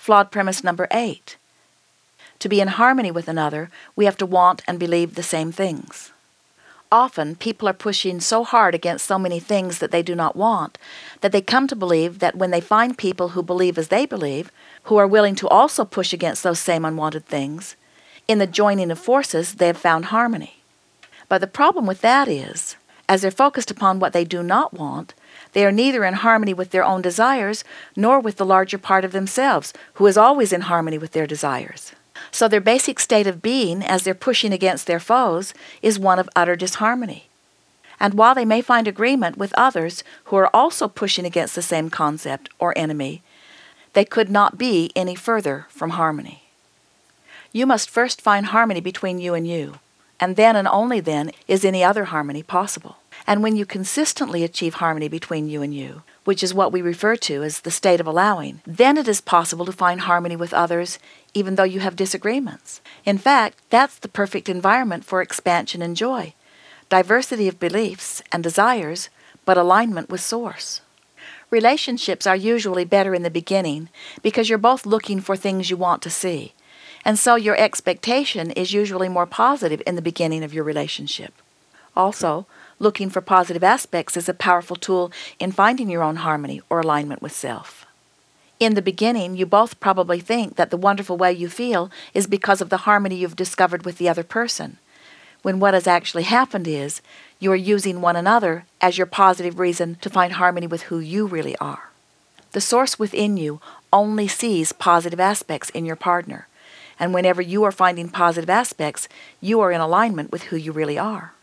flawed premise number 8. To be in harmony with another, we have to want and believe the same things. Often, people are pushing so hard against so many things that they do not want that they come to believe that when they find people who believe as they believe, who are willing to also push against those same unwanted things, in the joining of forces they have found harmony. But the problem with that is, as they're focused upon what they do not want, they are neither in harmony with their own desires nor with the larger part of themselves, who is always in harmony with their desires. So their basic state of being, as they're pushing against their foes, is one of utter disharmony. And while they may find agreement with others who are also pushing against the same concept or enemy, they could not be any further from harmony. You must first find harmony between you, and then and only then is any other harmony possible. And when you consistently achieve harmony between you, which is what we refer to as the state of allowing, then it is possible to find harmony with others even though you have disagreements. In fact, that's the perfect environment for expansion and joy. Diversity of beliefs and desires, but alignment with Source. Relationships are usually better in the beginning because you're both looking for things you want to see, and so your expectation is usually more positive in the beginning of your relationship. Also, looking for positive aspects is a powerful tool in finding your own harmony or alignment with self. In the beginning, you both probably think that the wonderful way you feel is because of the harmony you've discovered with the other person, when what has actually happened is you are using one another as your positive reason to find harmony with who you really are. The Source within you only sees positive aspects in your partner, and whenever you are finding positive aspects, you are in alignment with who you really are.